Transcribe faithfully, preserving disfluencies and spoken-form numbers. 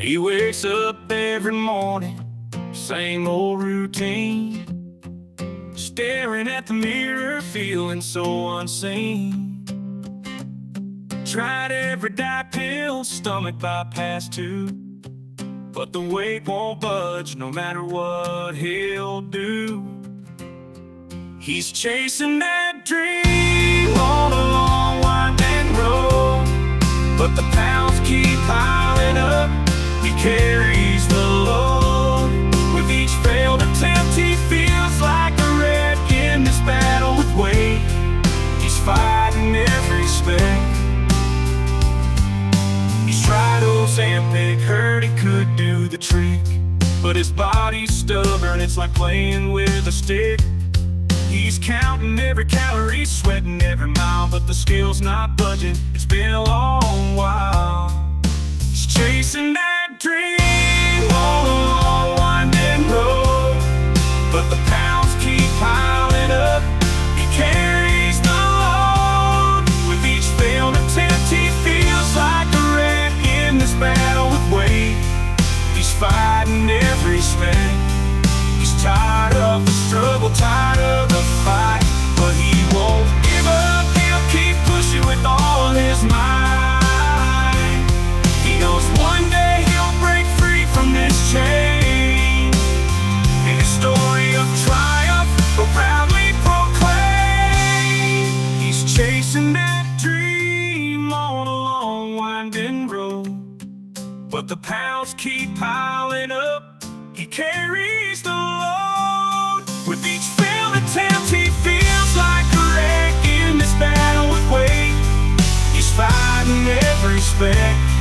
He wakes up every morning, same old routine, staring at the mirror, feeling so unseen. Tried every diet pill, stomach bypass too, but the weight won't budge no matter what he'll do. He's chasing that dream on a long winding road, but the pounds keep piling up. He carries the load. With each failed attempt, he feels like a wreck in this battle with weight. He's fighting every spec. He's tried Ozempic, heard he could do the trick, but his body's stubborn, it's like playing with a stick. He's counting every calorie, sweating every mile, but the scale's not budging. It's been a long while. He's chasing that dream on a long winding road, but the pounds keep piling up. He carries the load. With each failed attempt, he feels like a wreck in this battle with weight. He's fighting every spec. He's tired of the struggle, tired of the fight, but he won't give up. He'll keep pushing with all his might. He knows one day he'll break free from this chain, and his story of triumph will proudly proclaim. He's chasing that dream on a long winding road, but the pounds keep piling up. He carries the load. With each failed attempt, he feels like a wreck in this battle with weight. He's fighting every spec.